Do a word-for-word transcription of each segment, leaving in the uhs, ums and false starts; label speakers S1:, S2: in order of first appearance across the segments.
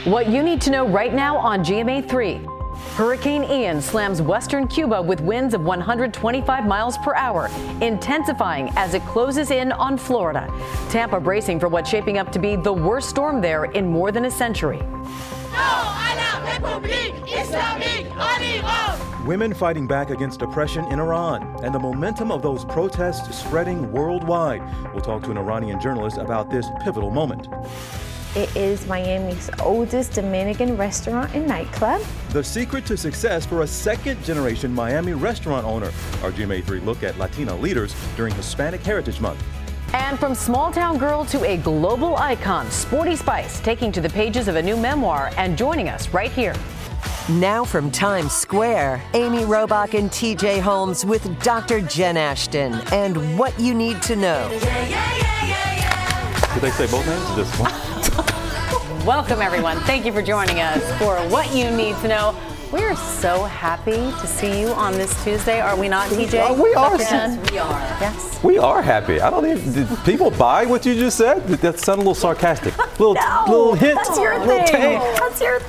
S1: What you need to know right now on G M A three. Hurricane Ian slams western Cuba with winds of one hundred twenty-five miles per hour, intensifying as it closes in on Florida. Tampa bracing for what's shaping up to be the worst storm there in more than a century.
S2: Women fighting back against oppression in Iran and the momentum of those protests spreading worldwide. We'll talk to an Iranian journalist about this pivotal moment.
S3: It is Miami's oldest Dominican restaurant and nightclub.
S2: The secret to success for a second-generation Miami restaurant owner. Our G M A three look at Latina leaders during Hispanic Heritage Month.
S1: And from small-town girl to a global icon, Sporty Spice taking to the pages of a new memoir and joining us right here.
S4: Now from Times Square, Amy Robach and T J Holmes with Doctor Jen Ashton and What You Need to Know.
S2: Did they say both names or just one?
S1: Welcome, everyone. Thank you for joining us for What You Need to Know. We are so happy to see you on this Tuesday, are we not, T J?
S5: Uh, we are.
S1: We are. Yes.
S5: We are happy. I don't even. Did people buy what you just said? That sounded a little sarcastic. Little,
S1: no,
S5: little hint.
S1: That's your
S5: little
S1: thing.
S5: Tang.
S1: That's your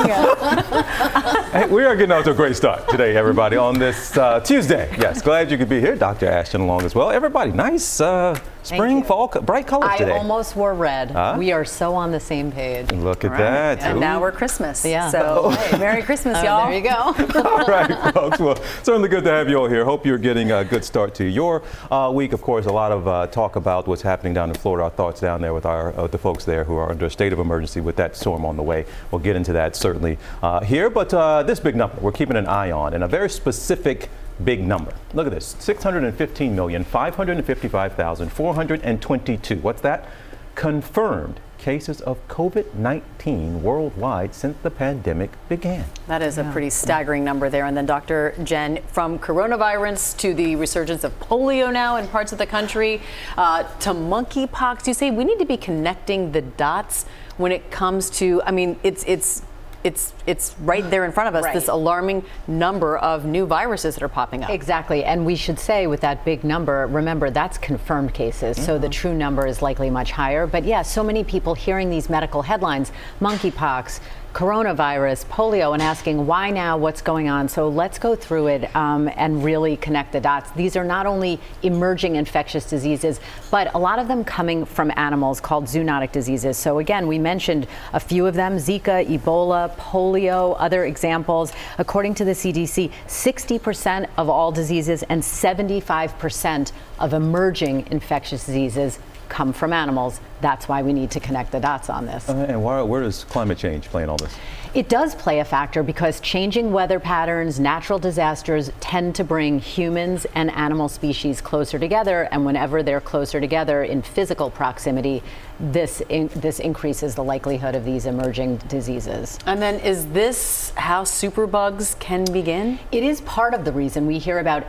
S1: thing.
S5: Hey, we are getting off to a great start today, everybody, on this uh, Tuesday. Yes, glad you could be here. Doctor Ashton along as well. Everybody, nice uh, spring, fall, bright colors
S6: I
S5: today.
S6: I almost wore red.
S5: Huh?
S6: We are so on the same page.
S5: Look at
S1: Right.
S5: that.
S1: And
S5: Ooh.
S1: now we're Christmas.
S6: Yeah.
S1: So,
S5: Oh.
S1: hey, Merry Christmas,
S6: Oh,
S1: y'all.
S6: there you go.
S5: All right, folks. Well, certainly good to have you all here. Hope you're getting a good start to your uh, week. Of course, a lot of uh, talk about what's happening down in Florida. Our thoughts down there with our uh, the folks there who are under a state of emergency with that storm on the way. We'll get into that certainly uh, here. But uh, this big number we're keeping an eye on, and a very specific big number. Look at this: six hundred fifteen million, five hundred fifty-five thousand, four hundred twenty-two. What's that? Confirmed cases of COVID nineteen worldwide since the pandemic began.
S1: That is
S6: Yeah.
S1: a pretty staggering number there. And then, Doctor Jen, from coronavirus to the resurgence of polio now in parts of the country, uh, to monkeypox, you say we need to be connecting the dots when it comes to, I mean, it's it's it's it's right there in front of us,
S6: Right.
S1: this alarming number of new viruses that are popping up.
S6: Exactly. And we should say with that big number, remember that's confirmed cases. So the true number is likely much higher. But yeah, so many people hearing these medical headlines, monkeypox, coronavirus, polio, and asking why now, what's going on. So let's go through it um, and really connect the dots. These are not only emerging infectious diseases, but a lot of them coming from animals called zoonotic diseases. So again, we mentioned a few of them: Zika, Ebola, polio, other examples. According to the C D C, sixty percent of all diseases and seventy-five percent of emerging infectious diseases come from animals. That's why we need to connect the dots on this.
S5: Uh, and why, where does climate change play in all this?
S6: It does play a factor because changing weather patterns, natural disasters tend to bring humans and animal species closer together. And whenever they're closer together in physical proximity, this in, this increases the likelihood of these emerging diseases.
S1: And then, is this how superbugs can begin?
S6: It is part of the reason we hear about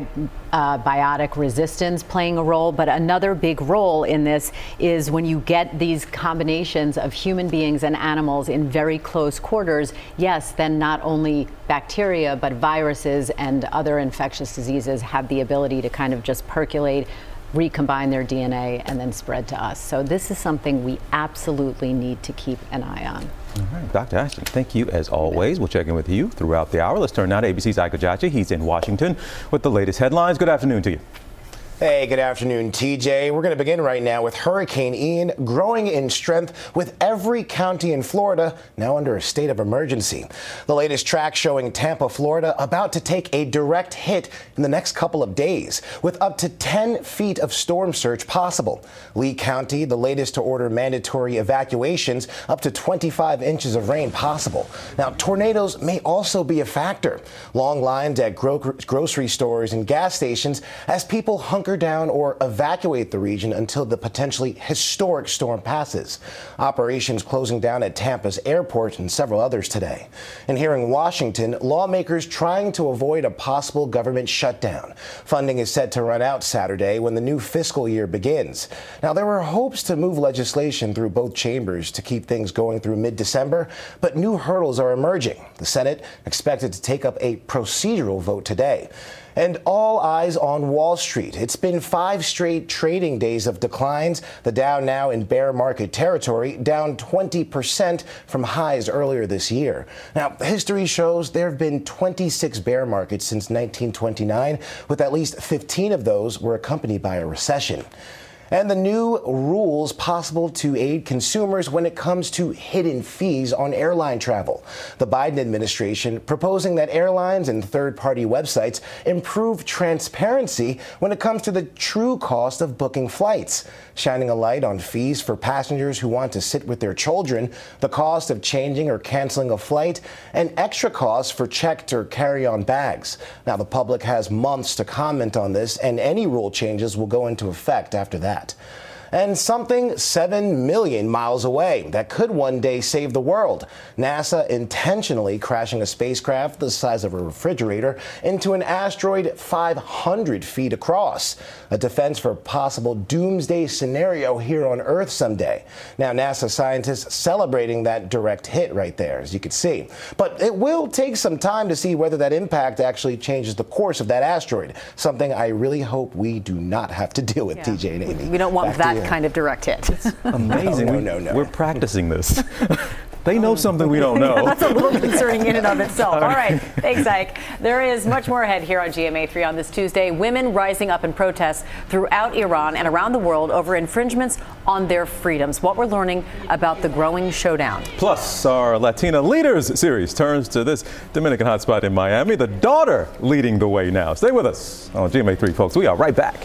S6: antibiotic resistance playing a role, but another big role in this is when you get these combinations of human beings and animals in very close quarters, yes, then not only bacteria, but viruses and other infectious diseases have the ability to kind of just percolate, recombine their D N A, and then spread to us. So this is something we absolutely need to keep an eye on.
S5: All right, Doctor Ashton, thank you as always. We'll check in with you throughout the hour. Let's turn now to A B C's Ike Ejiofor. He's in Washington with the latest headlines. Good afternoon to you.
S7: Hey, good afternoon, T J. We're going to begin right now with Hurricane Ian growing in strength with every county in Florida now under a state of emergency. The latest track showing Tampa, Florida, about to take a direct hit in the next couple of days, with up to ten feet of storm surge possible. Lee County, the latest to order mandatory evacuations, up to twenty-five inches of rain possible. Now, tornadoes may also be a factor. Long lines at gro- grocery stores and gas stations as people hunker down or evacuate the region until the potentially historic storm passes. Operations closing down at Tampa's airport and several others today. And here in Washington, lawmakers trying to avoid a possible government shutdown. Funding is set to run out Saturday when the new fiscal year begins. Now, there were hopes to move legislation through both chambers to keep things going through mid-December, but new hurdles are emerging. The Senate expected to take up a procedural vote today. And all eyes on Wall Street. It's been five straight trading days of declines. The Dow now in bear market territory, down twenty percent from highs earlier this year. Now, history shows there have been twenty-six bear markets since nineteen twenty-nine, with at least fifteen of those were accompanied by a recession. And the new rules possible to aid consumers when it comes to hidden fees on airline travel. The Biden administration proposing that airlines and third-party websites improve transparency when it comes to the true cost of booking flights, shining a light on fees for passengers who want to sit with their children, the cost of changing or canceling a flight, and extra costs for checked or carry-on bags. Now, the public has months to comment on this, and any rule changes will go into effect after that. And something seven million miles away that could one day save the world. NASA intentionally crashing a spacecraft the size of a refrigerator into an asteroid five hundred feet across. A defense for a possible doomsday scenario here on Earth someday. Now, NASA scientists celebrating that direct hit right there, as you can see. But it will take some time to see whether that impact actually changes the course of that asteroid. Something I really hope we do not have to deal with,
S1: yeah.
S7: T J and Amy.
S1: We don't want
S7: Back
S1: that kind of direct hit.
S5: Amazing.
S7: No, no, no, no.
S5: We're practicing this. They know something we don't know.
S1: That's a little concerning in and of itself. All right. Thanks, Ike. There is much more ahead here on G M A three on this Tuesday. Women rising up in protests throughout Iran and around the world over infringements on their freedoms. What we're learning about the growing showdown.
S5: Plus, our Latina Leaders series turns to this Dominican hotspot in Miami. The daughter leading the way now. Stay with us on G M A three, folks. We are right back.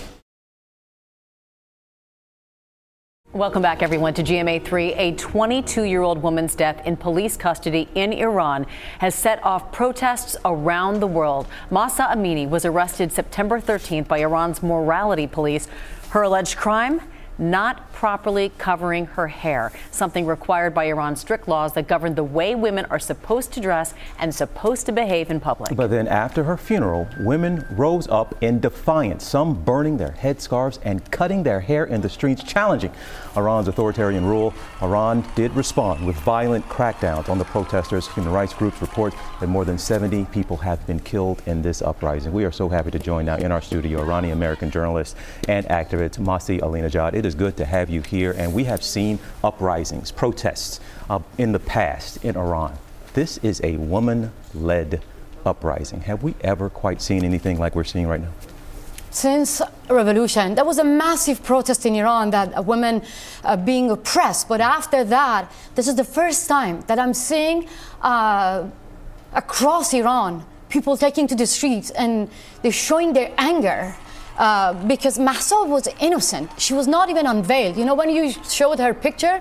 S1: Welcome back, everyone, to G M A three. A twenty-two-year-old woman's death in police custody in Iran has set off protests around the world. Mahsa Amini was arrested September thirteenth by Iran's morality police. Her alleged crime? Not properly covering her hair, something required by Iran's strict laws that govern the way women are supposed to dress and supposed to behave in public.
S5: But then after her funeral, women rose up in defiance, some burning their headscarves and cutting their hair in the streets, challenging Iran's authoritarian rule. Iran did respond with violent crackdowns on the protesters. Human rights groups report that more than seventy people have been killed in this uprising. We are so happy to join now in our studio Iranian-American journalist and activist Masih Alinejad. It is good to have you here, and we have seen uprisings, protests uh, in the past in Iran. This is a woman-led uprising. Have we ever quite seen anything like we're seeing right now?
S8: Since revolution, there was a massive protest in Iran that uh, women uh, being oppressed. But after that, this is the first time that I'm seeing uh, across Iran people taking to the streets and they're showing their anger. Uh, because Mahsa was innocent. She was not even unveiled. You know, when you showed her picture,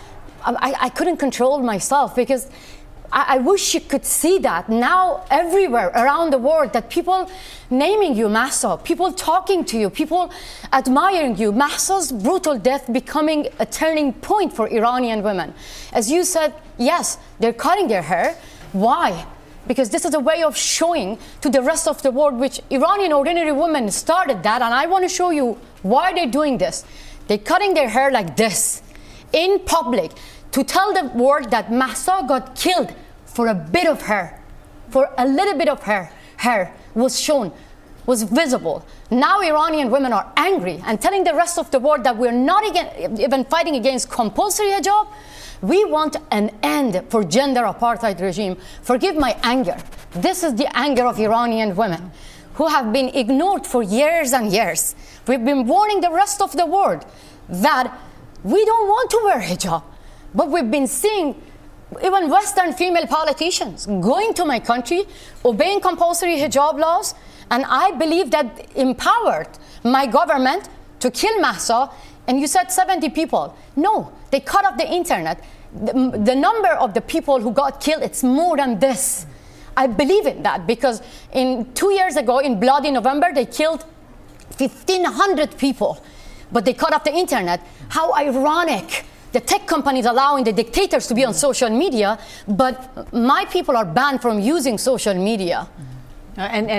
S8: I, I couldn't control myself because I, I wish you could see that now everywhere around the world, that people naming you Mahsa, people talking to you, people admiring you. Mahsa's brutal death becoming a turning point for Iranian women. As you said, yes, they're cutting their hair. Why? Because this is a way of showing to the rest of the world, which Iranian ordinary women started that, and I want to show you why they're doing this. They're cutting their hair like this in public to tell the world that Mahsa got killed for a bit of hair, for a little bit of hair, hair was shown, was visible. Now Iranian women are angry and telling the rest of the world that we're not even fighting against compulsory hijab. We want an end for gender apartheid regime. Forgive my anger. This is the anger of Iranian women who have been ignored for years and years. We've been warning the rest of the world that we don't want to wear hijab. But we've been seeing even Western female politicians going to my country, obeying compulsory hijab laws, and I believe that empowered my government to kill Mahsa. And you said seventy people. No, they cut off the internet. The, the number of the people who got killed, it's more than this. I believe in that because in two years ago, in Bloody November, they killed fifteen hundred people, but they cut off the internet. How ironic. The tech companies allowing the dictators to be on social media, but my people are banned from using social media.
S1: Uh, and, and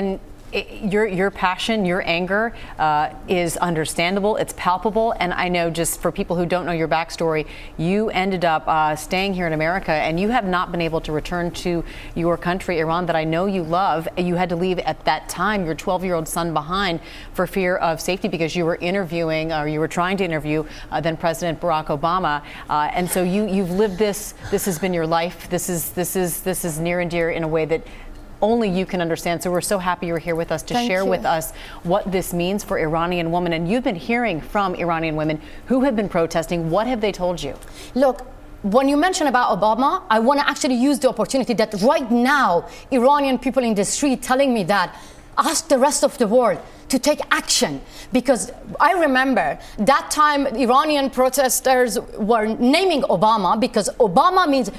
S1: your your passion, your anger uh, is understandable. It's palpable, and I know, just for people who don't know your backstory, you ended up uh, staying here in America, and you have not been able to return to your country, Iran, that I know you love. You had to leave at that time your twelve-year-old son behind for fear of safety because you were interviewing, or you were trying to interview uh, then President Barack Obama, uh, and so you you've lived this. This has been your life. This is this is this is near and dear in a way that only you can understand. So we're so happy you're here with us to
S8: Thank
S1: share
S8: you.
S1: with us what this means for Iranian women. And you've been hearing from Iranian women who have been protesting. What have they told you?
S8: Look, when you mention about Obama, I want to actually use the opportunity that right now Iranian people in the street telling me that ask the rest of the world to take action, because I remember that time Iranian protesters were naming Obama because Obama means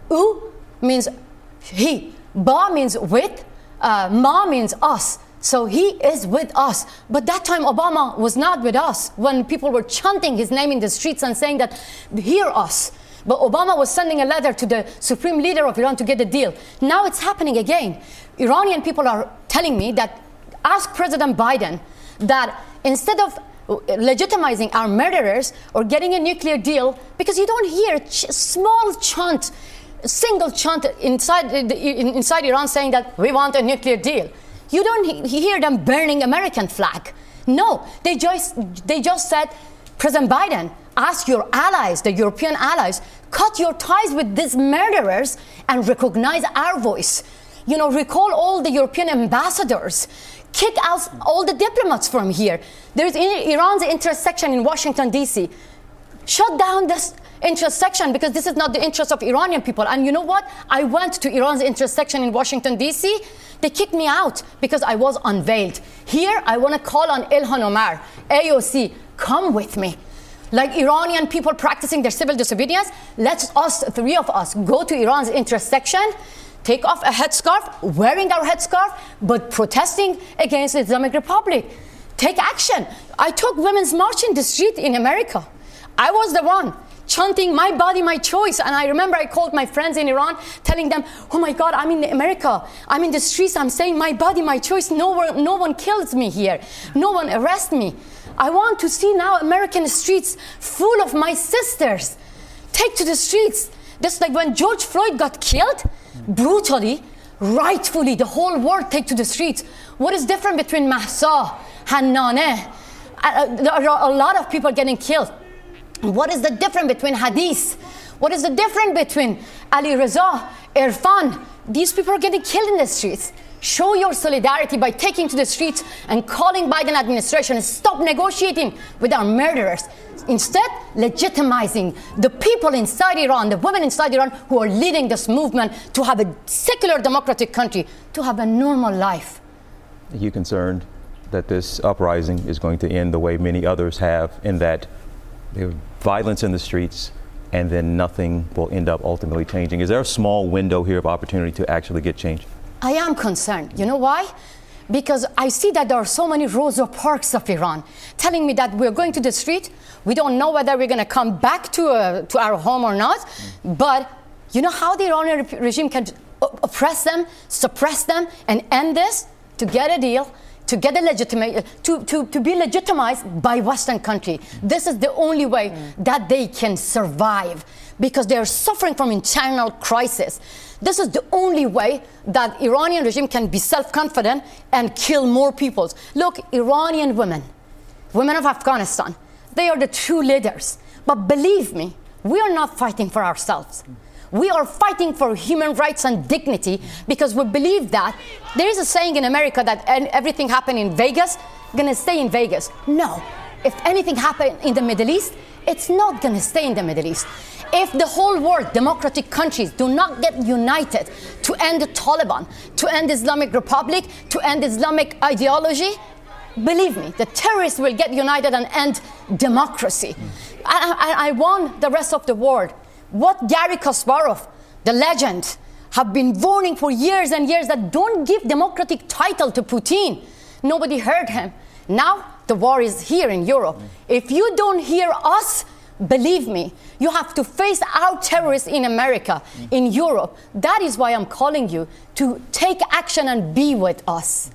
S8: U means he. Ba means with, uh, Ma means us. So he is with us. But that time Obama was not with us when people were chanting his name in the streets and saying that, hear us. But Obama was sending a letter to the supreme leader of Iran to get a deal. Now it's happening again. Iranian people are telling me that, ask President Biden that instead of legitimizing our murderers or getting a nuclear deal, because you don't hear ch- small chant single chant inside inside Iran saying that we want a nuclear deal. You don't he- hear them burning American flag. No, they just they just said, President Biden, ask your allies, the European allies, cut your ties with these murderers and recognize our voice. You know, recall all the European ambassadors. Kick out all the diplomats from here. There's Iran's interest section in Washington, D C. Shut down this interest section because this is not the interest of Iranian people. And you know what? I went to Iran's interest section in Washington, D C. They kicked me out because I was unveiled. Here, I want to call on Ilhan Omar, A O C, come with me. Like Iranian people practicing their civil disobedience, let's us, three of us, go to Iran's interest section, take off a headscarf, wearing our headscarf, but protesting against the Islamic Republic. Take action. I took women's march in the street in America. I was the one chanting my body, my choice. And I remember I called my friends in Iran telling them, oh my God, I'm in America. I'm in the streets. I'm saying my body, my choice. No one, no one kills me here. No one arrests me. I want to see now American streets full of my sisters. Take to the streets. Just like when George Floyd got killed, brutally, rightfully, the whole world take to the streets. What is different between Mahsa, Hannaneh? Uh, there are a lot of people getting killed. What is the difference between Hadith? What is the difference between Ali Reza, Irfan? These people are getting killed in the streets. Show your solidarity by taking to the streets and calling Biden administration and stop negotiating with our murderers. Instead, legitimizing the people inside Iran, the women inside Iran who are leading this movement to have a secular democratic country, to have a normal life.
S5: Are you concerned that this uprising is going to end the way many others have, in that there's violence in the streets and then nothing will end up ultimately changing? Is there a small window here of opportunity to actually get change?
S8: I am concerned. You know why? Because I see that there are so many Rosa Parks of Iran telling me that we're going to the street. We don't know whether we're going to come back to, a, to our home or not. Mm. But you know how the Iranian regime can oppress them, suppress them, and end this? To get a deal, to get a legitimate, to, to, to be legitimized by Western country. This is the only way mm. that they can survive, because they are suffering from internal crisis. This is the only way that Iranian regime can be self-confident and kill more people. Look, Iranian women, women of Afghanistan, they are the true leaders. But believe me, we are not fighting for ourselves. We are fighting for human rights and dignity, because we believe that there is a saying in America that everything happened in Vegas, gonna stay in Vegas. No, if anything happened in the Middle East, it's not gonna stay in the Middle East. If the whole world, democratic countries, do not get united to end the Taliban, to end the Islamic Republic, to end Islamic ideology, believe me, the terrorists will get united and end democracy. Mm. I, I, I want the rest of the world. What Garry Kasparov, the legend, have been warning for years and years, that don't give democratic title to Putin. Nobody heard him. Now the war is here in Europe. Mm. If you don't hear us, believe me, you have to face our terrorists in America, mm. in Europe. That is why I'm calling you to take action and be with us.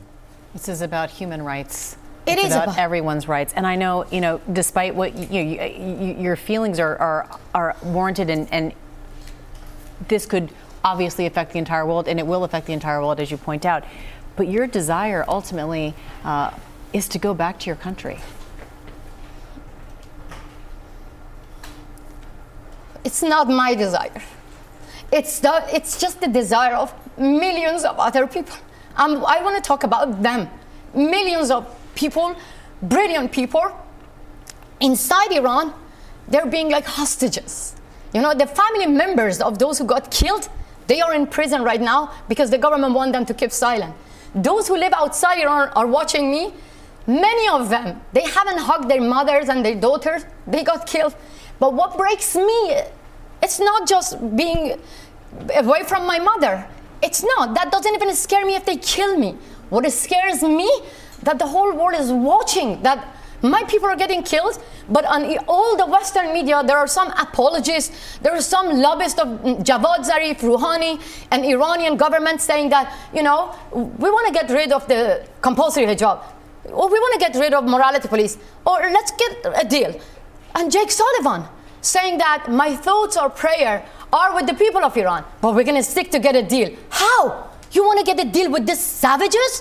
S1: This is about human rights.
S8: It
S1: it's
S8: is
S1: about,
S8: about
S1: everyone's rights. And I know, you know, despite what you, you, you your feelings are are, are warranted, and, and this could obviously affect the entire world, and it will affect the entire world, as you point out. But your desire ultimately uh, is to go back to your country.
S8: It's not my desire. It's the, it's just the desire of millions of other people. Um, I want to talk about them. Millions of people, brilliant people, inside Iran, they're being like hostages. You know, the family members of those who got killed, they are in prison right now because the government want them to keep silent. Those who live outside Iran are watching me. Many of them, they haven't hugged their mothers and their daughters. They got killed. But what breaks me, it's not just being away from my mother. It's not. That doesn't even scare me if they kill me. What scares me, that the whole world is watching, that my people are getting killed, but on all the Western media, there are some apologists, there are some lobbyists of Javad Zarif, Rouhani, and Iranian government saying that, you know, we want to get rid of the compulsory hijab, or we want to get rid of morality police, or let's get a deal. And Jake Sullivan saying that my thoughts or prayer are with the people of Iran, but we're going to stick to get a deal. How? You want to get a deal with these savages?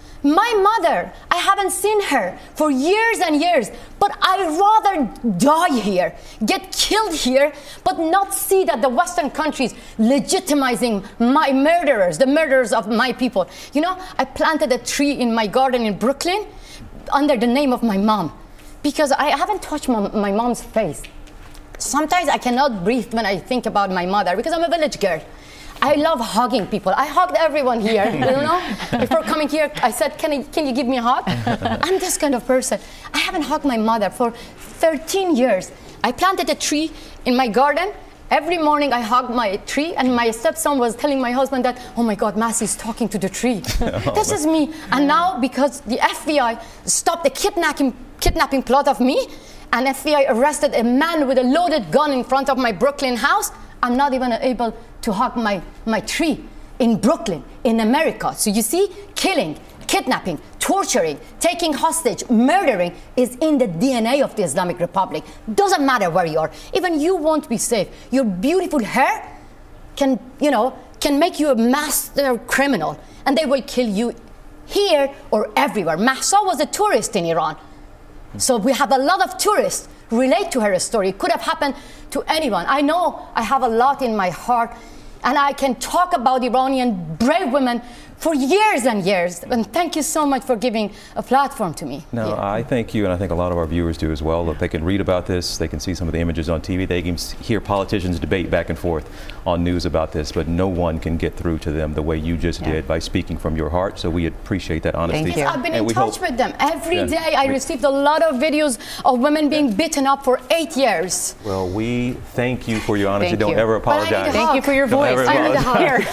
S8: My mother, I haven't seen her for years and years, but I'd rather die here, get killed here, but not see that the Western countries legitimizing my murderers, the murderers of my people. You know, I planted a tree in my garden in Brooklyn under the name of my mom, because I haven't touched my, my mom's face. Sometimes I cannot breathe when I think about my mother, because I'm a village girl. I love hugging people. I hugged everyone here, you know? Before coming here, I said, can, I, can you give me a hug? I'm this kind of person. I haven't hugged my mother for thirteen years. I planted a tree in my garden. Every morning I hug my tree, and my stepson was telling my husband that, oh my God, Massey's talking to the tree. Oh, this is me. And now, because the F B I stopped the kidnapping, kidnapping plot of me, and F B I arrested a man with a loaded gun in front of my Brooklyn house, I'm not even able to hug my, my tree in Brooklyn, in America. So you see, killing, kidnapping, torturing, taking hostage, murdering is in the D N A of the Islamic Republic. Doesn't matter where you are. Even you won't be safe. Your beautiful hair can, you know, can make you a master criminal, and they will kill you here or everywhere. Mahsa was a tourist in Iran. So we have a lot of tourists relate to her story. It could have happened to anyone. I know I have a lot in my heart, and I can talk about Iranian brave women for years and years. And thank you so much for giving a platform to me.
S5: No,
S8: yeah.
S5: I thank you, and I think a lot of our viewers do as well. If they can read about this, they can see some of the images on T V, they can hear politicians debate back and forth on news about this, but no one can get through to them the way you just yeah. did by speaking from your heart. So we appreciate that honesty.
S8: Thank you. I've been
S5: and
S8: in touch
S5: hope,
S8: with them. Every
S5: yeah,
S8: day I
S5: we,
S8: received a lot of videos of women being yeah. beaten up for eight years.
S5: Well, we thank you for your honesty.
S1: Thank
S5: Don't
S1: you.
S5: ever apologize.
S1: Thank you for your voice.
S8: I need a hug.
S1: Here.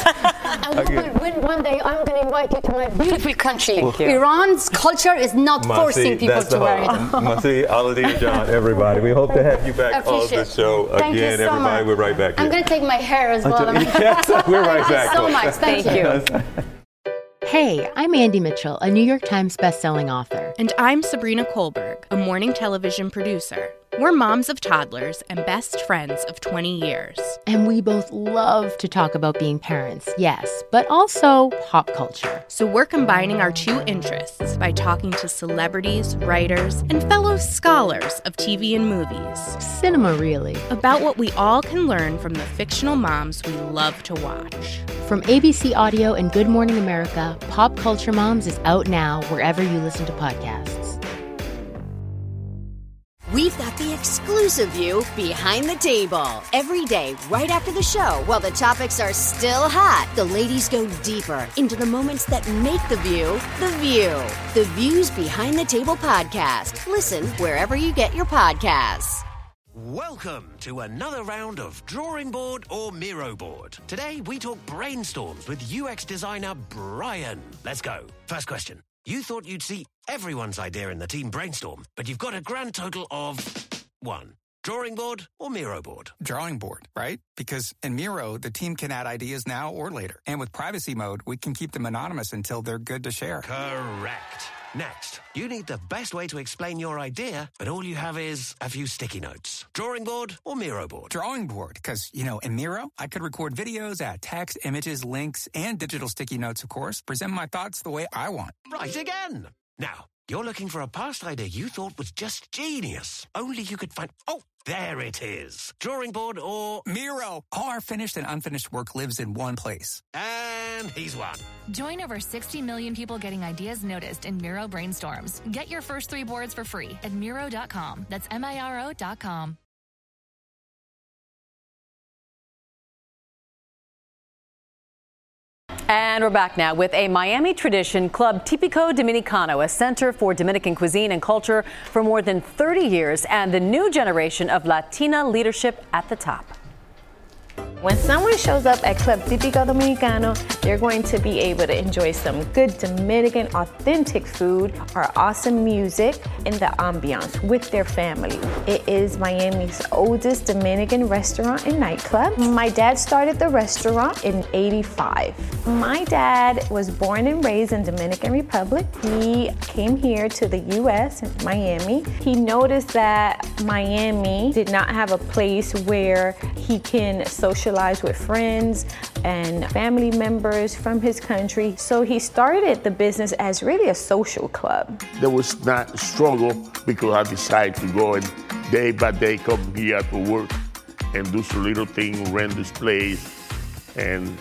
S8: And one, one day I'm going to invite you to my beautiful country.
S1: Thank you.
S8: Iran's culture is not
S5: Masi,
S8: forcing people to wear it.
S5: Masi, Aladeer John, everybody. We hope to have you back on the show
S8: Thank
S5: again.
S8: You so
S5: everybody,
S8: much.
S5: we're right back here.
S8: I'm going to take my hair as well.
S5: Yes, we're right back.
S8: Thank you so much. Thank,
S1: Thank
S8: you.
S1: you.
S9: Hey, I'm Andy Mitchell, a New York Times bestselling author.
S10: And I'm Sabrina Kohlberg, a morning television producer. We're moms of toddlers and best friends of twenty years.
S9: And we both love to talk about being parents, yes, but also pop culture.
S10: So we're combining our two interests by talking to celebrities, writers, and fellow scholars of T V and movies.
S9: Cinema, really.
S10: About what we all can learn from the fictional moms we love to watch.
S9: From A B C Audio and Good Morning America, Pop Culture Moms is out now wherever you listen to podcasts.
S11: We've got the exclusive view behind the table. Every day, right after the show, while the topics are still hot, the ladies go deeper into the moments that make the view the view. The Views Behind the Table podcast. Listen wherever you get your podcasts.
S12: Welcome to another round of Drawing Board or Miro Board. Today, we talk brainstorms with U X designer Brian. Let's go. First question. You thought you'd see everyone's idea in the team brainstorm, but you've got a grand total of one. Drawing board or Miro board?
S13: Drawing board, right? Because in Miro, the team can add ideas now or later. And with privacy mode, we can keep them anonymous until they're good to share.
S12: Correct. Next, you need the best way to explain your idea, but all you have is a few sticky notes. Drawing board or Miro board?
S13: Drawing board, because, you know, in Miro, I could record videos, add text, images, links, and digital sticky notes, of course, present my thoughts the way I want.
S12: Right again. Now, you're looking for a past idea you thought was just genius. Only you could find... Oh, there it is. Drawing board or...
S13: Miro. All our finished and unfinished work lives in one place.
S12: And he's won.
S14: Join over sixty million people getting ideas noticed in Miro Brainstorms. Get your first three boards for free at Miro dot com. That's M I R O dot com.
S1: And we're back now with a Miami tradition, Club Típico Dominicano, a center for Dominican cuisine and culture for more than thirty years, and the new generation of Latina leadership at the top.
S3: When someone shows up at Club Típico Dominicano, they're going to be able to enjoy some good Dominican authentic food, our awesome music, and the ambiance with their family. It is Miami's oldest Dominican restaurant and nightclub. My dad started the restaurant in eighty-five. My dad was born and raised in Dominican Republic. He came here to the U S in Miami. He noticed that Miami did not have a place where he can socialize with friends and family members from his country. So he started the business as really a social club.
S15: There was not a struggle because I decided to go and day by day come here to work and do some little thing, rent this place, and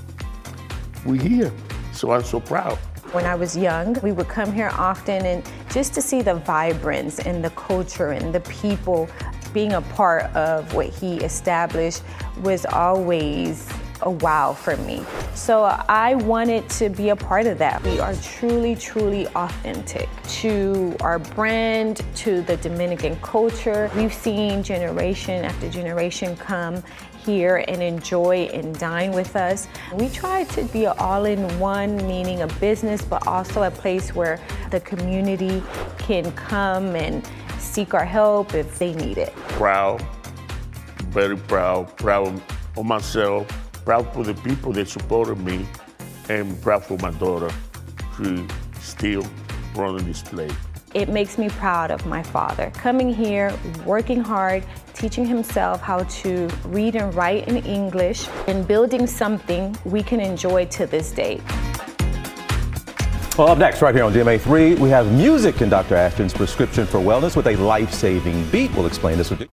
S15: we're here. So I'm so proud.
S3: When I was young, we would come here often, and just to see the vibrance and the culture and the people being a part of what he established was always a wow for me. So I wanted to be a part of that. We are truly, truly authentic to our brand, to the Dominican culture. We've seen generation after generation come here and enjoy and dine with us. We try to be all-in-one, meaning a business, but also a place where the community can come and seek our help if they need it.
S15: Proud, very proud, proud of myself, proud for the people that supported me, and proud for my daughter to still running this place.
S3: It makes me proud of my father. Coming here, working hard, teaching himself how to read and write in English, and building something we can enjoy to this day.
S5: Well, up next, right here on D M A three, we have music in Doctor Ashton's prescription for wellness with a life-saving beat. We'll explain this with you.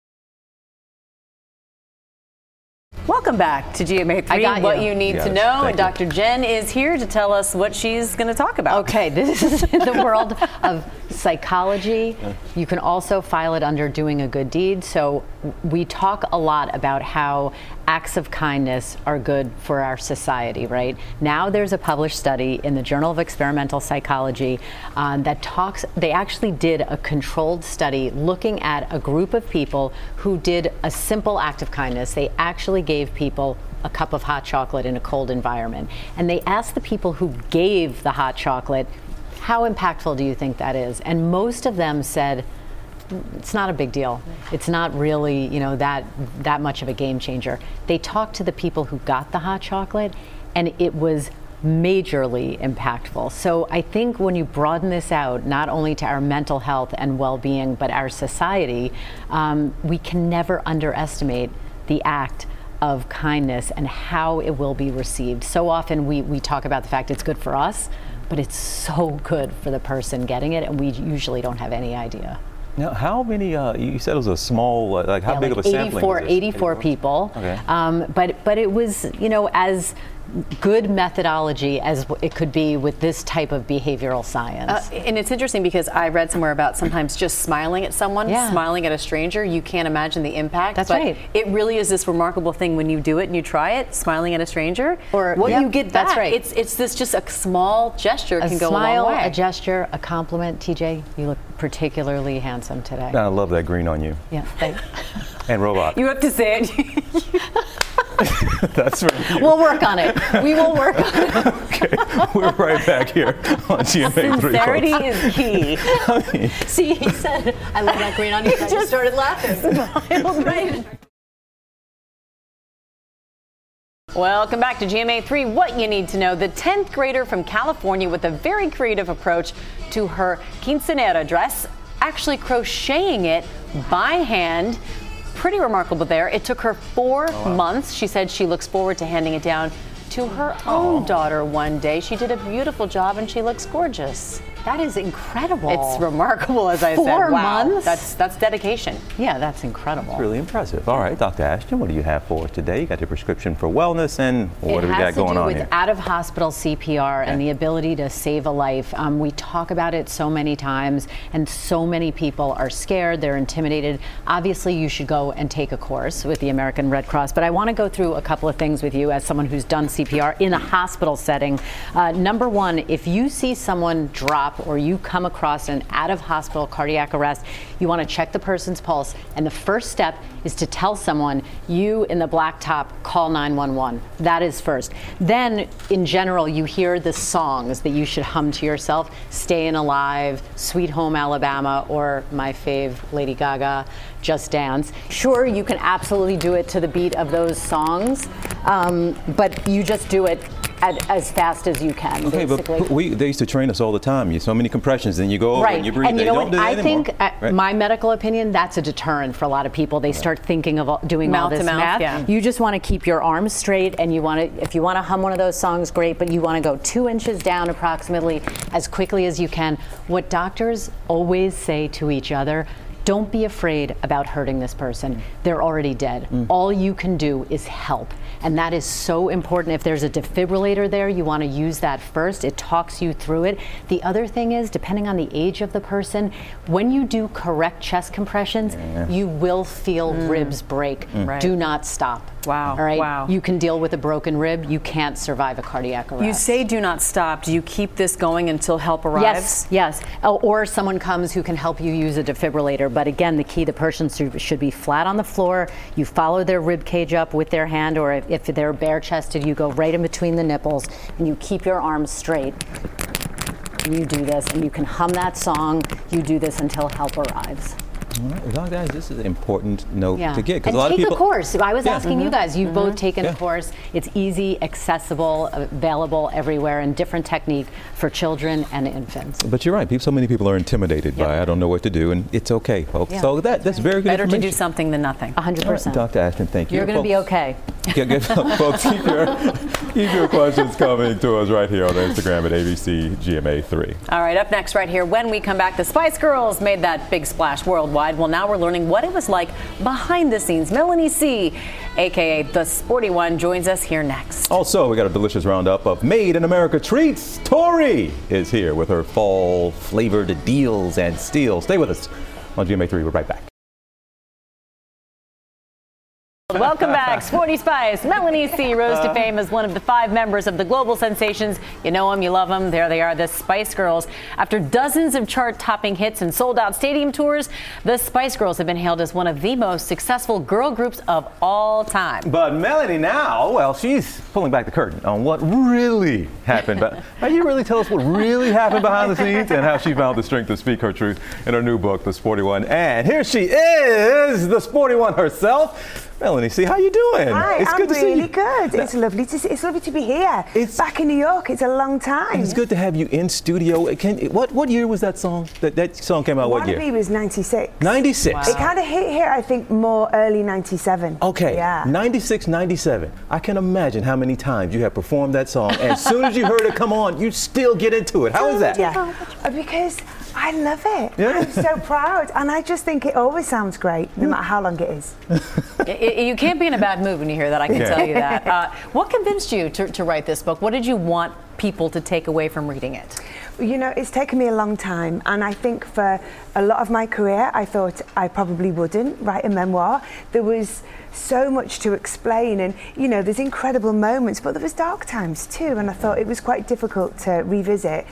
S1: Welcome back to G M A three,
S6: got
S1: What
S6: you.
S1: You Need
S5: Yes,
S1: to Know.
S5: thank
S1: And
S5: you.
S1: Doctor Jen is here to tell us what she's going to talk about.
S6: Okay, this is the world of psychology. You can also file it under doing a good deed. So we talk a lot about how acts of kindness are good for our society, right? Now there's a published study in the Journal of Experimental Psychology um, that talks, they actually did a controlled study looking at a group of people who did a simple act of kindness. They actually gave people a cup of hot chocolate in a cold environment. And they asked the people who gave the hot chocolate, how impactful do you think that is? And most of them said, it's not a big deal. It's not really, you know, that that much of a game changer. They talked to the people who got the hot chocolate, and it was majorly impactful. So I think when you broaden this out, not only to our mental health and well-being, but our society, um, we can never underestimate the act of kindness and how it will be received. So often we, we talk about the fact it's good for us, but it's so good for the person getting it, and we usually don't have any idea.
S5: Now, how many, uh, you said it was a small, uh, like how
S6: Yeah,
S5: big
S6: like
S5: of a sampling
S6: eighty-four,
S5: was this?
S6: eighty-four people.
S5: Okay.
S6: Um, but, but it was, you know, as good methodology as it could be with this type of behavioral science.
S1: Uh, and it's interesting because I read somewhere about sometimes just smiling at someone,
S6: Yeah.
S1: smiling at a stranger, you can't imagine the impact.
S6: That's
S1: but
S6: right.
S1: It really is this remarkable thing when you do it and you try it, smiling at a stranger,
S6: Or-
S1: what
S6: Yep,
S1: you get back.
S6: that's right.
S1: It's it's this just a small gesture
S6: a
S1: can go
S6: smile,
S1: a long way.
S6: a gesture, a compliment. T J, you look particularly handsome today.
S5: I love that green on you.
S6: Yeah, thanks.
S5: And robot.
S1: You have to say it.
S5: That's right.
S6: We'll work on it. We will work on it.
S5: Okay, we're right back here on G M A three.
S1: Sincerity
S5: folks.
S1: is key.
S5: I mean,
S6: See, he said, I love that green onion. I just started laughing. Right.
S1: Welcome back to G M A three. What you need to know. The tenth grader from California with a very creative approach to her quinceanera dress, actually crocheting it by hand. Pretty remarkable there. It took her four oh, wow. months. She said she looks forward to handing it down to her own oh. daughter one day. She did a beautiful job and she looks gorgeous.
S6: That is incredible.
S1: It's remarkable, as I
S6: Four
S1: said.
S6: Four
S1: wow.
S6: months?
S1: That's that's dedication.
S6: Yeah, that's incredible.
S5: It's really impressive. All right, Doctor Ashton, what do you have for us today? You got your prescription for wellness, and what
S6: it
S5: do we got going on
S6: here? It has to do with out-of-hospital C P R
S5: okay.
S6: and the ability to save a life. Um, we talk about it so many times, and so many people are scared. They're intimidated. Obviously, you should go and take a course with the American Red Cross. But I want to go through a couple of things with you as someone who's done C P R in a hospital setting. Uh, number one, if you see someone drop or you come across an out-of-hospital cardiac arrest, you want to check the person's pulse, and the first step is to tell someone, you in the black top, call nine one one. That is first. Then, in general, you hear the songs that you should hum to yourself: Stayin' Alive, Sweet Home Alabama, or my fave, Lady Gaga, Just Dance. Sure, you can absolutely do it to the beat of those songs, um, but you just do it At, as fast as you can.
S5: Okay,
S6: basically.
S5: but we, they used to train us all the time. You so many compressions, then you go over
S6: right.
S5: and you breathe.
S6: And you know
S5: don't
S6: what?
S5: do that
S6: I
S5: anymore.
S6: think, uh,
S5: right.
S6: my medical opinion, that's a deterrent for a lot of people. They start thinking of all, doing
S1: mouth
S6: all this
S1: to mouth,
S6: math.
S1: Yeah.
S6: You just want to keep your arms straight, and you want to, if you want to hum one of those songs, great. But you want to go two inches down approximately as quickly as you can. What doctors always say to each other: don't be afraid about hurting this person. They're already dead. Mm. All you can do is help. And that is so important. If there's a defibrillator there, you want to use that first. It talks you through it. The other thing is, depending on the age of the person, when you do correct chest compressions, yeah. you will feel mm. ribs break. Mm. Right. Do not stop.
S1: Wow.
S6: All right.
S1: Wow.
S6: You can deal with a broken rib. You can't survive a cardiac arrest.
S1: You say do not stop. Do you keep this going until help arrives?
S6: Yes. Yes. Oh, or someone comes who can help you use a defibrillator. But again, the key: the person should be flat on the floor. You follow their rib cage up with their hand, or if, if they're bare-chested, you go right in between the nipples, and you keep your arms straight. And you do this, and you can hum that song. You do this until help arrives.
S5: All right, this is an important note
S6: yeah.
S5: to get, because
S6: and
S5: a lot
S6: take
S5: of people.
S6: a course. I was
S5: yeah.
S6: asking
S5: mm-hmm.
S6: you guys. You've mm-hmm. both taken
S5: yeah.
S6: a course. It's easy, accessible, available everywhere, and different technique for children and infants.
S5: But you're right. People, so many people are intimidated
S6: yep.
S5: by I don't know what to do, and it's okay, folks.
S6: Yeah.
S5: So that that's very good.
S1: Better to
S5: information.
S1: do something than nothing.
S6: A hundred percent.
S5: Doctor Ashton, thank you.
S6: You're going to be okay.
S5: Yeah, good, folks, keep your keep your questions coming to us right here on Instagram at A B C G M A three.
S1: All right, up next right here, when we come back, the Spice Girls made that big splash worldwide. Well, now we're learning what it was like behind the scenes. Melanie C, aka the Sporty One, joins us here next.
S5: Also, we got a delicious roundup of Made in America treats. Tori is here with her fall flavored deals and steals. Stay with us on G M A three. We're right back.
S1: Welcome back. Sporty Spice. Melanie C rose to fame as one of the five members of the global sensations. You know them, you love them. There they are, the Spice Girls. After dozens of chart-topping hits and sold-out stadium tours, the Spice Girls have been hailed as one of the most successful girl groups of all time.
S5: But Melanie now, well, she's pulling back the curtain on what really happened. But can you really tell us what really happened behind the scenes and how she found the strength to speak her truth in her new book, The Sporty One? And here she is, the Sporty One herself. Melanie C, how you doing?
S16: Hi,
S5: it's
S16: I'm
S5: good to
S16: really
S5: see you.
S16: good. It's lovely to see, it's lovely to be here. It's back in New York. It's a long time.
S5: It's good to have you in studio. Can, what what year was that song? That that song came out what year?
S16: Wannabe was ninety-six.
S5: ninety-six.
S16: Wow. It kind of hit here, I think, more early ninety-seven.
S5: Okay.
S16: Yeah.
S5: ninety-six, ninety-seven. I can imagine how many times you have performed that song, and as soon as you heard it come on, you still get into it. How is that?
S16: Yeah. Because I love it.
S5: Yeah.
S16: I'm so proud, and I just think it always sounds great, no matter how long it is.
S1: You can't be in a bad mood when you hear that, I can
S5: Yeah.
S1: tell you that. Uh, what convinced you to, to write this book? What did you want people to take away from reading it?
S16: You know, it's taken me a long time, and I think for a lot of my career, I thought I probably wouldn't write a memoir. There was so much to explain, and you know, there's incredible moments, but there was dark times too, and I thought it was quite difficult to revisit.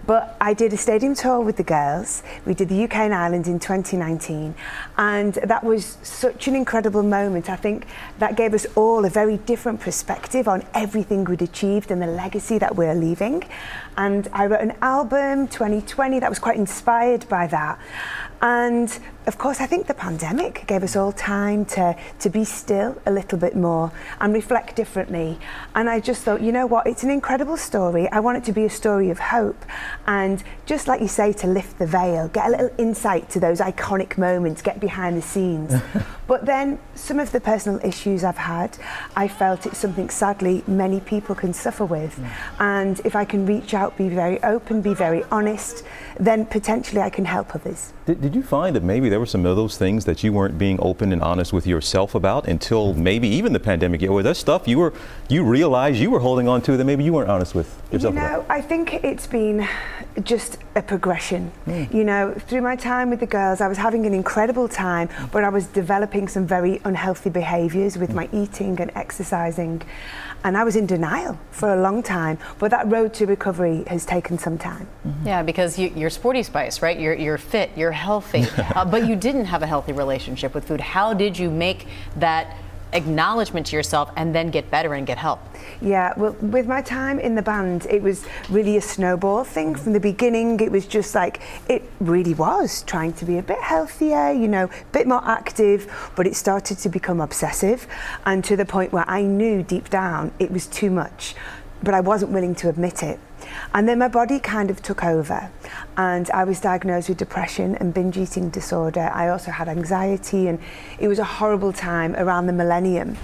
S16: But I did a stadium tour with the girls. We did the U K and Ireland in twenty nineteen, and that was such an incredible moment. I think that gave us all a very different perspective on everything we'd achieved and the legacy that we're leaving. And I wrote an album, twenty twenty, that was quite inspired by that. And of course, I think the pandemic gave us all time to, to be still a little bit more and reflect differently. And I just thought, you know what, it's an incredible story. I want it to be a story of hope. And just like you say, to lift the veil, get a little insight to those iconic moments, get behind the scenes. But then some of the personal issues I've had, I felt it's something sadly many people can suffer with. Mm. And if I can reach out, be very open, be very honest, then potentially I can help others.
S5: Did, did you find that maybe there were some of those things that you weren't being open and honest with yourself about until maybe even the pandemic? Or that stuff you were, you realized you were holding on to that maybe you weren't honest with yourself
S16: about? You know,
S5: about?
S16: I think it's been just a progression. Mm. You know, through my time with the girls, I was having an incredible time, but I was developing some very unhealthy behaviours with mm. my eating and exercising. And I was in denial for a long time, but that road to recovery has taken some time.
S1: Mm-hmm. Yeah, because you, you're Sporty Spice, right? You're, you're fit, you're healthy, uh, but you didn't have a healthy relationship with food. How did you make that acknowledgement to yourself and then get better and get help?
S16: Yeah, well, with my time in the band, it was really a snowball thing. From the beginning, it was just like, it really was trying to be a bit healthier, you know, a bit more active, but it started to become obsessive, and to the point where I knew deep down it was too much, but I wasn't willing to admit it. And then my body kind of took over, and I was diagnosed with depression and binge eating disorder. I also had anxiety, and it was a horrible time around the millennium.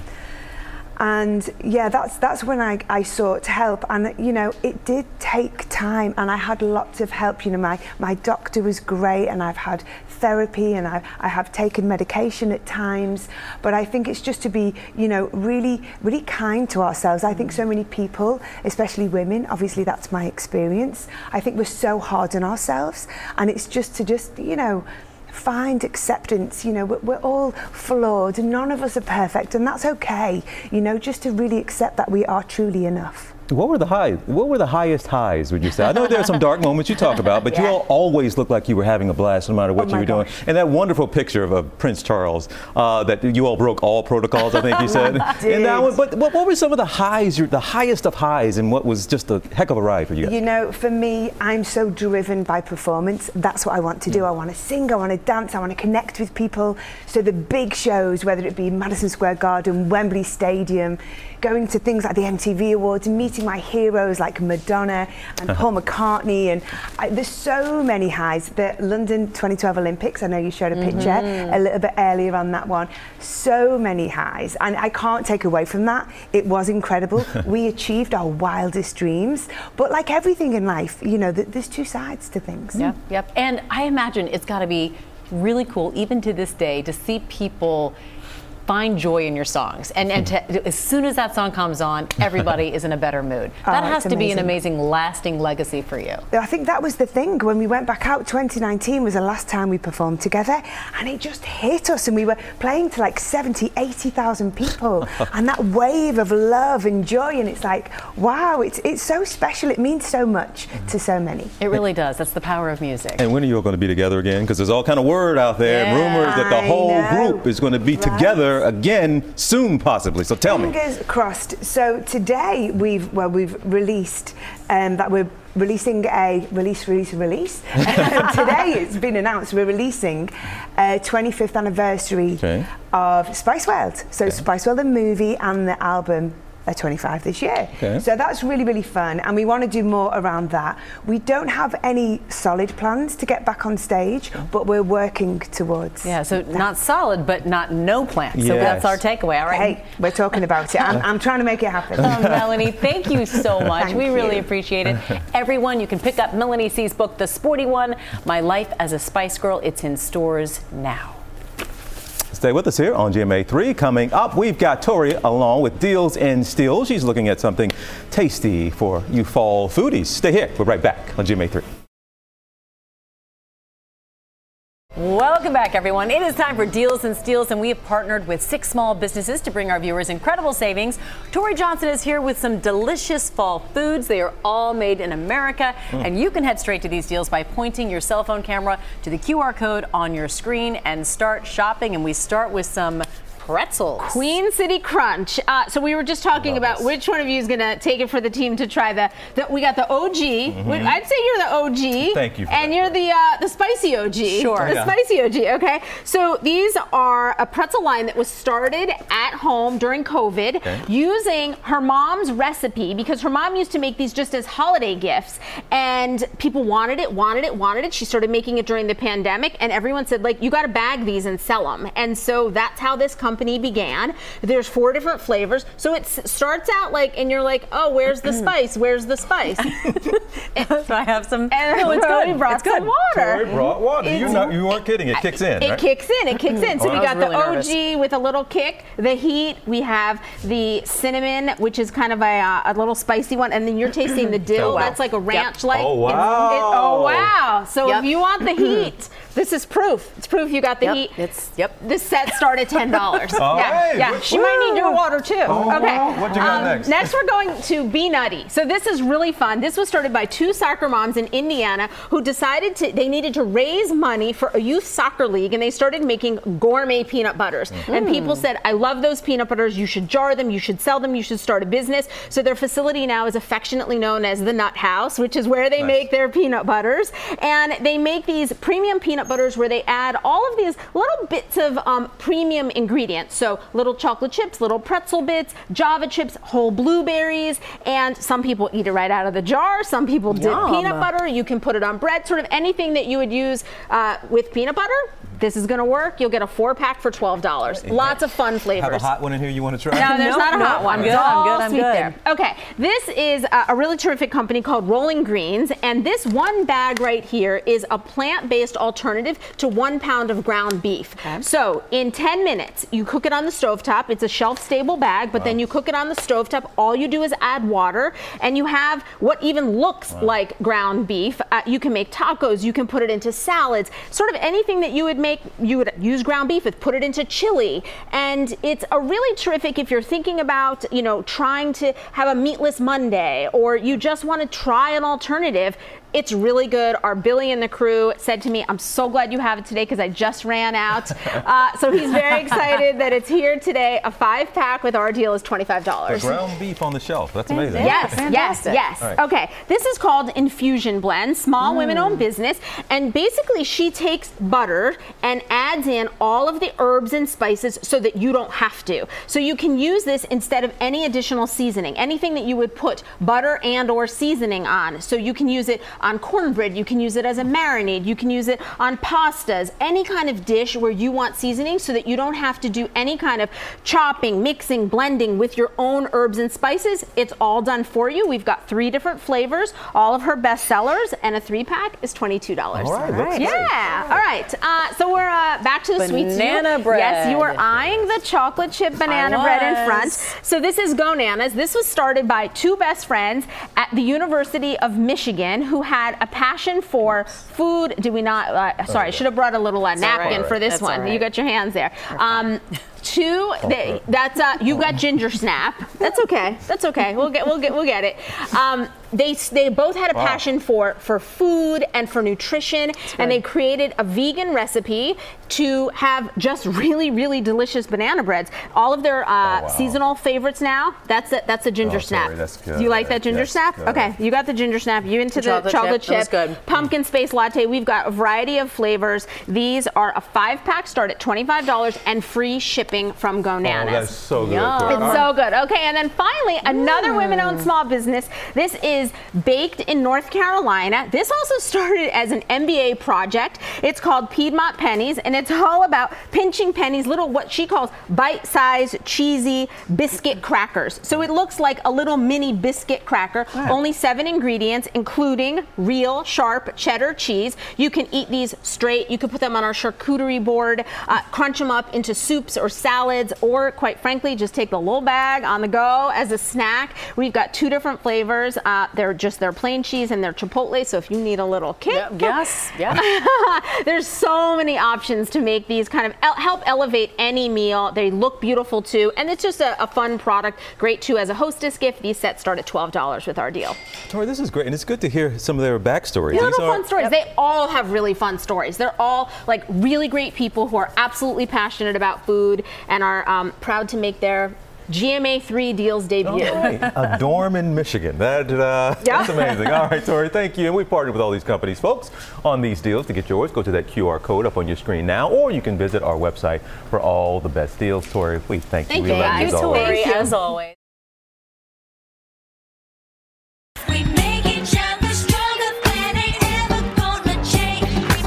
S16: And yeah, that's that's when I, I sought help, and you know, it did take time, and I had lots of help. You know, my, my doctor was great, and I've had therapy, and I, I have taken medication at times, but I think it's just to be, you know, really, really kind to ourselves. I think so many people, especially women, obviously that's my experience, I think we're so hard on ourselves, and it's just to just, you know, find acceptance. You know, we're, we're all flawed, and none of us are perfect, and that's okay. You know, just to really accept that we are truly enough.
S5: What were the highs? What were the highest highs, would you say? I know there are some dark moments you talk about, but yeah. you all always look like you were having a blast no matter what oh you were doing. Gosh. And that wonderful picture of uh, Prince Charles, uh, that you all broke all protocols, I think you said. And that one, but what, what were some of the highs, your, the highest of highs, and what was just a heck of a ride for you guys?
S16: You know, for me, I'm so driven by performance. That's what I want to do. Mm. I want to sing, I want to dance, I want to connect with people. So the big shows, whether it be Madison Square Garden, Wembley Stadium, going to things like the M T V Awards, and meeting my heroes like Madonna and Paul McCartney, and I, there's so many highs. The London twenty twelve Olympics, I know you showed a picture mm-hmm. a little bit earlier on that one. So many highs, and I can't take away from that. It was incredible. We achieved our wildest dreams, but like everything in life, you know, th there's two sides to things.
S1: Yep, yep. And I imagine it's got to be really cool, even to this day, to see people find joy in your songs, and, and to, as soon as that song comes on, everybody is in a better mood. That oh, has to amazing. be an amazing, lasting legacy for you.
S16: I think that was the thing. When we went back out, twenty nineteen was the last time we performed together, and it just hit us, and we were playing to like seventy, eighty thousand people, and that wave of love and joy, and it's like, wow, it's, it's so special. It means so much to so many.
S1: It really does. That's the power of music.
S5: And when are you all going to be together again? Because there's all kind of word out there, yeah, rumors that the
S16: I
S5: whole
S16: know.
S5: group is going to be right. together again soon, possibly. So tell
S16: Fingers
S5: me.
S16: Fingers crossed. So today we've well we've released um, that we're releasing a release, release, release. Today it's been announced we're releasing a twenty-fifth anniversary okay. of Spice World. So okay. Spice World, the movie, and the album. twenty-five this year. Okay. So that's really, really fun, and we want to do more around that. We don't have any solid plans to get back on stage, but we're working towards.
S1: Yeah, so
S16: that.
S1: Not solid, but not no plans.
S5: Yes.
S1: So that's our takeaway, all right?
S16: Hey, we're talking about it. I'm, I'm trying to make it happen.
S1: Oh, Melanie, thank you so much.
S16: Thank
S1: we
S16: you.
S1: really appreciate it. Everyone, you can pick up Melanie C's book, The Sporty One, My Life as a Spice Girl. It's in stores now.
S5: Stay with us here on G M A three. Coming up, we've got Tori along with Deals and Steals. She's looking at something tasty for you fall foodies. Stay here. We're right back on G M A three.
S1: Welcome Welcome back, everyone. It is time for Deals and Steals, and we have partnered with six small businesses to bring our viewers incredible savings. Tori Johnson is here with some delicious fall foods. They are all made in America, mm. and you can head straight to these deals by pointing your cell phone camera to the Q R code on your screen and start shopping. And we start with some pretzels.
S17: Queen City Crunch. Uh, so we were just talking about this. Which one of you is going to take it for the team to try the, the we got the O G. Mm-hmm. I'd say you're the O G.
S5: Thank you for
S17: And
S5: that.
S17: you're the uh, the spicy O G.
S1: Sure.
S17: The
S5: yeah.
S17: spicy O G, okay? So these are a pretzel line that was started at home during COVID okay. using her mom's recipe, because her mom used to make these just as holiday gifts, and people wanted it, wanted it, wanted it. She started making it during the pandemic, and everyone said, like, you got to bag these and sell them. And so that's how this company began. There's four different flavors. So it s- starts out like, and you're like, oh, where's the spice? Where's the spice?
S1: So I have some.
S17: And
S1: no, it's
S17: Tori
S1: good.
S17: brought
S1: It's good.
S17: some water.
S5: Tori brought water. You, know, you weren't kidding. It kicks in,
S17: It
S5: right?
S17: kicks in. It kicks in. So
S5: Oh,
S17: we
S5: I
S17: got
S1: was
S17: the
S1: really
S17: O G
S1: nervous.
S17: with a little kick, the heat. We have the cinnamon, which is kind of a, uh, a little spicy one, and then you're tasting the dill.
S5: Oh, wow.
S17: That's like a ranch-like.
S5: Oh,
S17: It's-
S5: wow.
S17: it- oh wow! So
S1: Yep.
S17: if you want the heat, this is proof. It's proof you got the
S1: Yep.
S17: heat.
S1: It's yep.
S17: This set started ten dollars.
S5: All
S17: yeah,
S5: right.
S17: yeah. She might need your water too.
S5: Oh,
S17: okay.
S5: what you got next?
S17: Next, we're going to Be Nutty. So this is really fun. This was started by two soccer moms in Indiana who decided to they needed to raise money for a youth soccer league, and they started making gourmet peanut butters. Mm. And people said, I love those peanut butters. You should jar them. You should sell them. You should start a business. So their facility now is affectionately known as the Nut House, which is where they
S5: Nice.
S17: make their peanut butters. And they make these premium peanut butters where they add all of these little bits of um, premium ingredients. So little chocolate chips, little pretzel bits, Java chips, whole blueberries, and some people eat it right out of the jar. Some people dip
S1: Yum.
S17: peanut butter. You can put it on bread, sort of anything that you would use uh, with peanut butter. This is going to work. You'll get a four pack for twelve dollars. Lots of fun flavors.
S5: Have a hot one in here you want to try?
S17: No, there's
S1: Nope,
S17: not a
S1: nope,
S17: hot one.
S1: I'm good,
S17: It's
S1: I'm
S17: all
S1: good, I'm
S17: sweet
S1: good.
S17: there. Okay, this is a, a really terrific company called Rolling Greens, and this one bag right here is a plant-based alternative to one pound of ground beef.
S1: Okay.
S17: So in ten minutes, you cook it on the stovetop. It's a shelf-stable bag, but wow. then you cook it on the stovetop. All you do is add water, and you have what even looks wow. like ground beef. Uh, you can make tacos. You can put it into salads. Sort of anything that you would make, you would use ground beef with, put it into chili. And it's a really terrific if you're thinking about, you know, trying to have a meatless Monday, or you just want to try an alternative. It's really good. Our Billy and the crew said to me, I'm so glad you have it today because I just ran out. Uh, so he's very excited that it's here today. A five pack with our deal is twenty-five dollars.
S5: The ground beef on the shelf. That's amazing.
S17: Yes,
S1: Fantastic.
S17: yes, yes.
S5: Right.
S17: Okay, this is called Infusion Blend, small mm. women-owned business. And basically she takes butter and adds in all of the herbs and spices so that you don't have to. So you can use this instead of any additional seasoning, anything that you would put butter and or seasoning on. So you can use it on cornbread, you can use it as a marinade, you can use it on pastas, any kind of dish where you want seasoning so that you don't have to do any kind of chopping, mixing, blending with your own herbs and spices. It's all done for you. We've got three different flavors, all of her best sellers, and a three pack is twenty-two dollars.
S5: All right, looks
S17: yeah. All right. Uh, so we're uh, back to the sweets.
S1: Banana
S17: You-
S1: bread.
S17: Yes, you are eyeing the chocolate chip banana
S1: I
S17: bread in front.
S1: was.
S17: So this is Gonanas. This was started by two best friends at the University of Michigan who had a passion for food. Do we not? Uh, sorry, I should have brought a little uh, napkin
S1: right.
S17: for this
S1: That's
S17: one.
S1: all right.
S17: You got your hands there. Um, two. They, that's uh, you got ginger snap. That's okay. That's okay. We'll get. We'll get. We'll get it. Um, they they both had a
S5: Wow.
S17: passion for for food and for nutrition, and they created a vegan recipe to have just really really delicious banana breads. All of their uh,
S5: Oh, wow.
S17: seasonal favorites now. That's a, that's a ginger
S5: Oh,
S17: snap.
S5: sorry, that's good.
S17: Do you like that ginger
S5: Yes,
S17: snap?
S5: good.
S17: Okay, you got the ginger snap. You into the
S1: Chocolate
S17: chocolate,
S1: chip. That was
S17: chip?
S1: good.
S17: Pumpkin space latte. We've got a variety of flavors. These are a five pack, start at twenty-five dollars, and free shipping from Gonanas.
S5: Oh, that's so good.
S1: Yum.
S5: Tori.
S17: It's
S5: All
S17: so good. Okay, and then finally, another women-owned small business. This is Baked in North Carolina. This also started as an M B A project. It's called Piedmont Pennies, and it's all about pinching pennies, little what she calls bite-sized, cheesy biscuit crackers. So it looks like a little mini biscuit cracker.
S1: Wow.
S17: Only seven ingredients, including real sharp cheddar cheese. You can eat these straight. You can put them on our charcuterie board, uh, crunch them up into soups or salads, or quite frankly, just take the little bag on the go as a snack. We've got two different flavors. Uh, they're just their plain cheese and their chipotle. So if you need a little kick,
S1: Yep, yes, yeah.
S17: there's so many options to make these kind of el- help elevate any meal. They look beautiful too, and it's just a, a fun product. Great too as a hostess gift. These sets start at twelve dollars with our deal.
S5: Tori, this is great, and it's good to hear some of their backstories.
S17: Yeah,
S5: These
S17: little
S5: are-
S17: fun stories. They all have really fun stories. They're all like really great people who are absolutely passionate about food and are um, proud to make their G M A three deals debut.
S5: All right. A dorm in Michigan. That, uh,
S17: Yeah.
S5: That's amazing. All right, Tori, thank you. And we partnered with all these companies, folks, on these deals. To get yours, go to that Q R code up on your screen now, or you can visit our website for all the best deals. Tori, please thank you.
S1: Thank
S5: We
S1: you,
S5: love you as
S1: guys.
S5: always.
S1: Tori, as always.
S18: We make each other stronger, that ain't ever gonna change.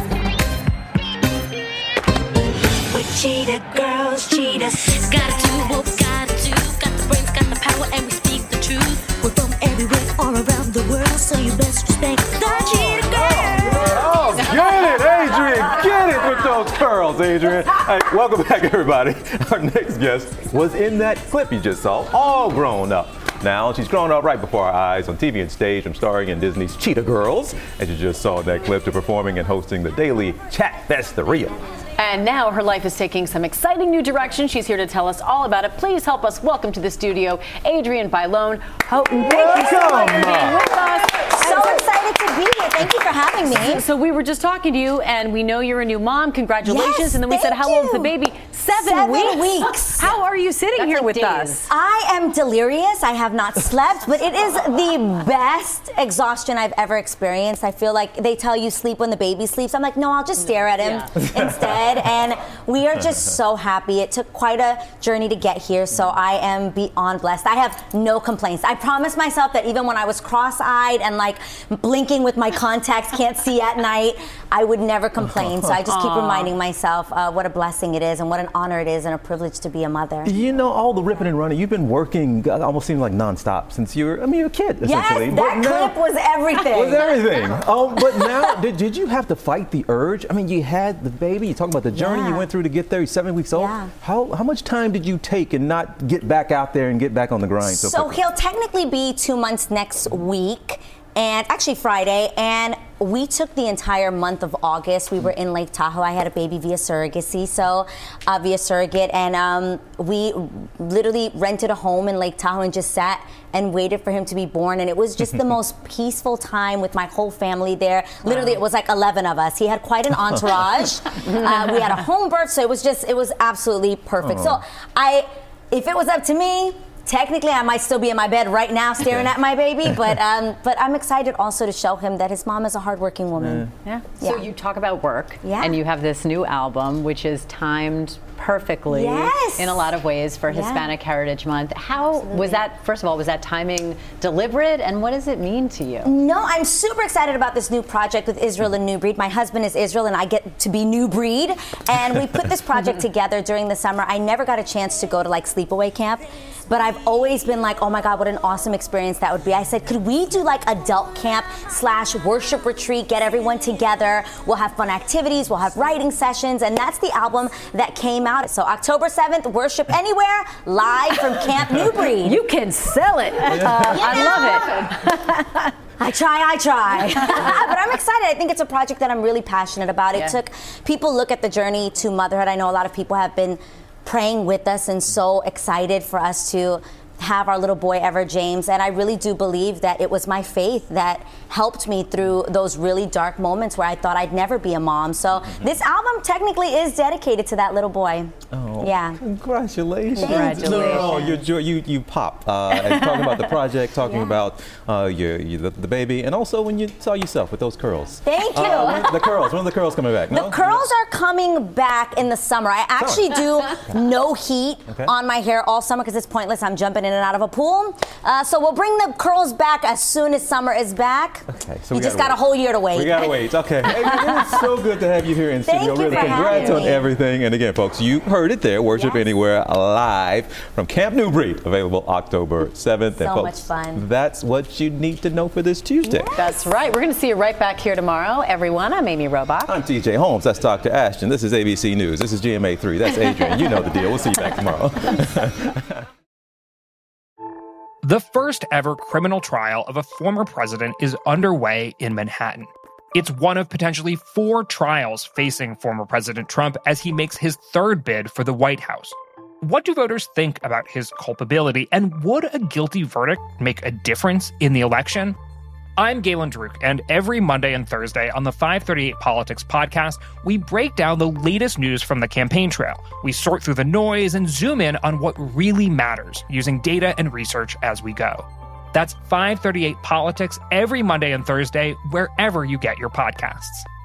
S18: We're cheetah girls, cheetahs. Gotta do what we gotta do. Got the brains, got the power, and we speak the truth. We're from everywhere, all around the world, so you best respect the cheetah girls.
S5: Oh, get it, Adrian. Get it with those curls, Adrian. Hey, welcome back, everybody. Our next guest was in that clip you just saw, all grown up. Now, she's grown up right before our eyes on T V and stage from starring in Disney's Cheetah Girls, as you just saw in that clip, to performing and hosting the daily Chat Fest the Rio.
S1: And now her life is taking some exciting new direction. She's here to tell us all about it. Please help us welcome to the studio, Adrienne Bailon Houghton. Thank you so much for being with us.
S19: So excited to be here. Thank you for having me.
S1: So, so we were just talking to you, and we know you're a new mom. Congratulations.
S19: Yes,
S1: and then we said,
S19: thank
S1: how old is the
S19: you.
S1: baby? Seven,
S19: Seven
S1: weeks.
S19: weeks.
S1: How are you sitting
S19: That's
S1: here
S19: like
S1: with
S19: days.
S1: us?
S19: I am delirious. I have not slept, but it is the best exhaustion I've ever experienced. I feel like they tell you sleep when the baby sleeps. I'm like, no, I'll just stare at him
S1: Yeah.
S19: instead. And we are just so happy. It took quite a journey to get here, so I am beyond blessed. I have no complaints. I promised myself that even when I was cross-eyed and like blinking with my contacts, can't see at night, I would never complain. So I just keep
S5: Aw.
S19: reminding myself uh, what a blessing it is and what an honor it is and a privilege to be a mother.
S5: You know, all the ripping and running, you've been working, uh, almost seems like nonstop since you were, I mean, you're a kid, essentially.
S19: Yes,
S5: But
S19: that
S5: now-
S19: clip was everything.
S5: Was everything. Um, but now, did, did you have to fight the urge? I mean, you had the baby, you talk about the journey
S19: Yeah.
S5: you went through to get there, you're seven weeks old.
S19: Yeah.
S5: How, how much time did you take and not get back out there and get back on the grind? So,
S19: So
S5: quickly?
S19: he'll technically be two months next week, and actually Friday, and we took the entire month of August. We were in Lake Tahoe. I had a baby via surrogacy, so uh, via surrogate, and um, we literally rented a home in Lake Tahoe and just sat and waited for him to be born, and it was just the most peaceful time with my whole family there. Literally, it was like eleven of us. He had quite an entourage. uh, we had a home birth, so it was just, it was absolutely perfect.
S5: Aw.
S19: So I, if it was up to me, technically, I might still be in my bed right now staring at my baby, but um, but I'm excited also to show him that his mom is a hardworking woman.
S1: Yeah. So you talk about work,
S19: Yeah.
S1: and you have this new album, which is timed perfectly
S19: Yes.
S1: in a lot of ways for
S19: Yeah.
S1: Hispanic Heritage Month. How was that? First of all, was that timing deliberate, and what does it mean to you?
S19: No, I'm super excited about this new project with Israel and New Breed. My husband is Israel, and I get to be New Breed. And we put this project together during the summer. I never got a chance to go to like sleepaway camp, but I've always been like, oh my God, what an awesome experience that would be. I said, could we do like adult camp slash worship retreat, get everyone together. We'll have fun activities, we'll have writing sessions, and that's the album that came out. So October seventh, Worship Anywhere, live from Camp New Breed.
S1: You can sell it. Uh, I love it.
S19: I try, I try. But I'm excited. I think it's a project that I'm really passionate about. It
S1: Yeah.
S19: took people look at the journey to motherhood. I know a lot of people have been praying with us and so excited for us to have our little boy Ever James, and I really do believe that it was my faith that helped me through those really dark moments where I thought I'd never be a mom. So
S5: Mm-hmm.
S19: this album technically is dedicated to that little boy.
S5: Oh,
S19: Yeah.
S5: Congratulations.
S19: Thank
S5: No,
S19: you.
S5: no, you, you, you, you pop. Uh, and talking about the project, talking about uh, your, your the, the baby, and also when you saw yourself with those curls.
S19: Thank you.
S5: Uh, when- the curls. When are the curls coming back?
S19: The
S5: No?
S19: curls are coming back in the summer. I actually do no heat
S5: Okay.
S19: on my hair all summer because it's pointless. I'm jumping in and out of a pool. Uh, so we'll bring the curls back as soon as summer is back.
S5: Okay, so
S19: you
S5: we
S19: just
S5: gotta
S19: got a
S5: wait.
S19: whole year to wait.
S5: We gotta wait. Okay. Hey, it is so good to have you here in
S19: Thank
S5: studio.
S19: you
S5: Really,
S19: for
S5: congrats
S19: having
S5: on
S19: me.
S5: everything. And again, folks, you heard it there. there. Worship
S19: Yes.
S5: Anywhere live from Camp New Breed, available October seventh.
S19: So
S5: and folks,
S19: much fun.
S5: That's what you need to know for this Tuesday.
S1: That's right. We're going to see you right back here tomorrow. Everyone, I'm Amy Robach.
S5: I'm T J Holmes. That's Doctor Ashton. This is A B C News. This is G M A three. That's Adrian. You know the deal. We'll see you back tomorrow.
S20: The first ever criminal trial of a former president is underway in Manhattan. It's one of potentially four trials facing former President Trump as he makes his third bid for the White House. What do voters think about his culpability, and would a guilty verdict make a difference in the election? I'm Galen Druk, and every Monday and Thursday on the five thirty-eight Politics podcast, we break down the latest news from the campaign trail. We sort through the noise and zoom in on what really matters, using data and research as we go. That's five thirty-eight Politics every Monday and Thursday, wherever you get your podcasts.